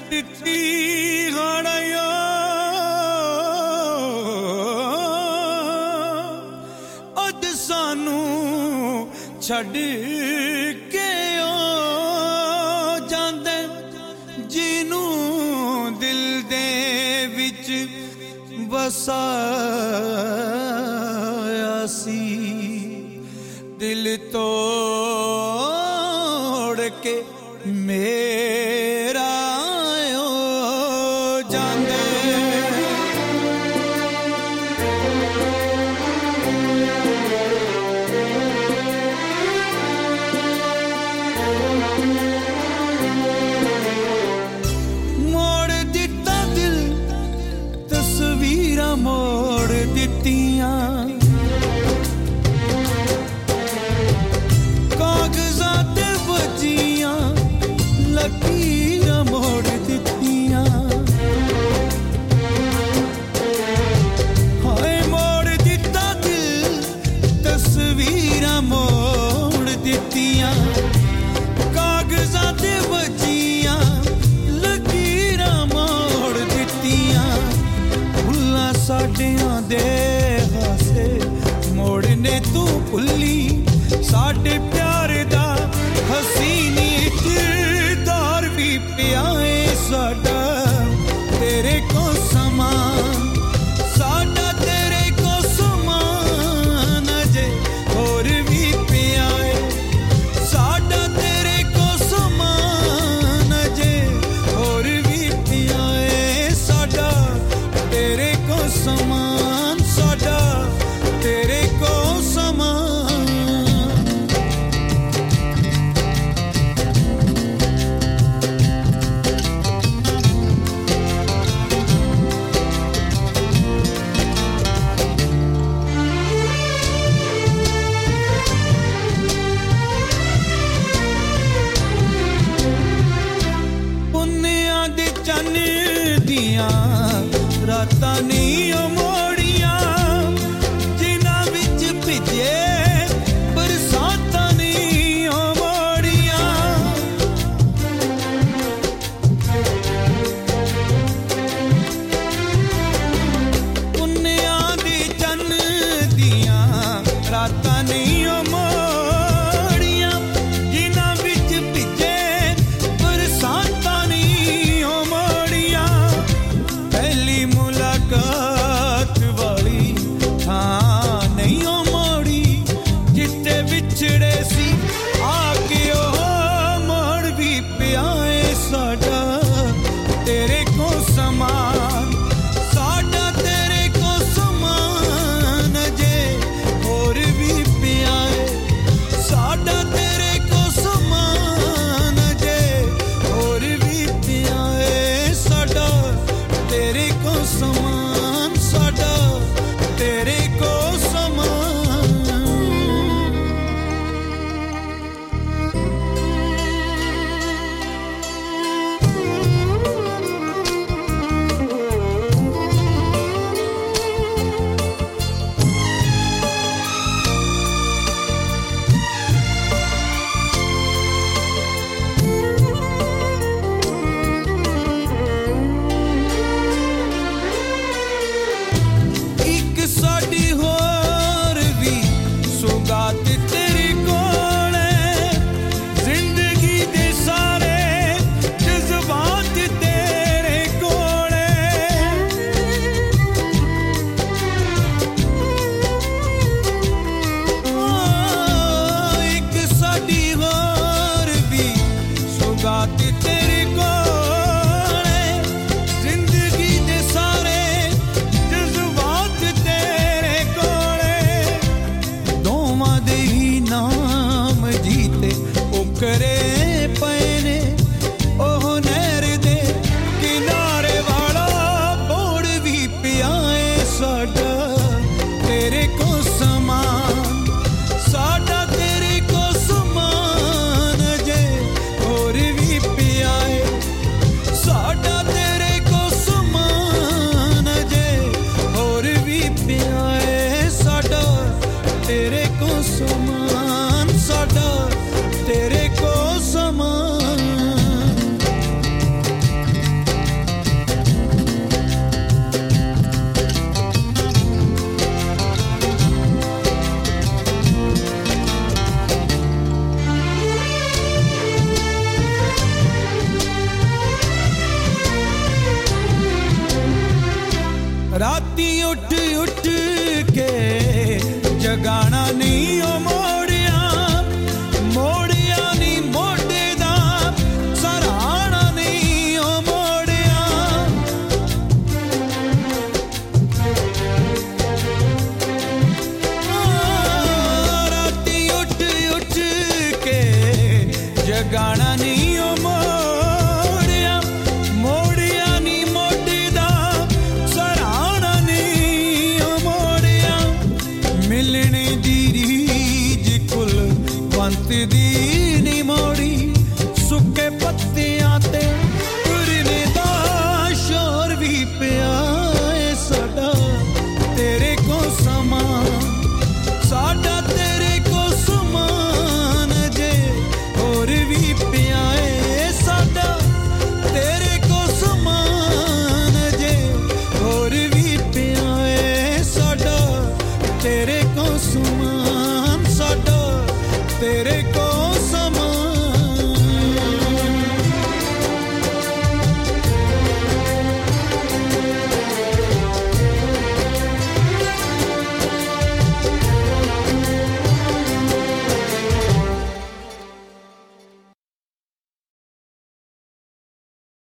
ਦਿੱਤੀ ਗਾਣਿਆ ਅੱਜ ਸਾਨੂੰ ਛੱਡ ਕੇ ਓ ਜਾਂਦੇ ਜਿਹਨੂੰ ਦਿਲ ਦੇ ਵਿੱਚ ਵਸਾਇਆ ਸੀ दिल तोड़ के मेरा हो जांदे मोड़ दिता दिल तस्वीरां मोड़ दित्तियां लकीरां मोड़ दित्तियां हाय मोड़ दिता दिल तस्वीरां मोड़ दित्तियां कागज़ां ते वजियां लकीरां मोड़ दित्तियां भुल्लां साडियां दे हासे मोड़ने तू भुल्ली साडे प्यार दा हसीनी किरदार भी पिया है साडा तेरे को समान साडा तेरे को समान अजे और भी पिया है साडा तेरे को समान अजे और भी पिया है साडा तेरे को समान साडा तेरे को समान रातां नहीं मोड़ियां जिन्हां विच भिजे बरसातां नहीं मोड़ियां पुन्नियां दी चन्न दियां रातां नहीं मोड़ियां जिन्हां विच भिजे बरसातां नहीं मोड़ियां पहली मुलाकात राती उठ उठ के जगाना नहीं ओ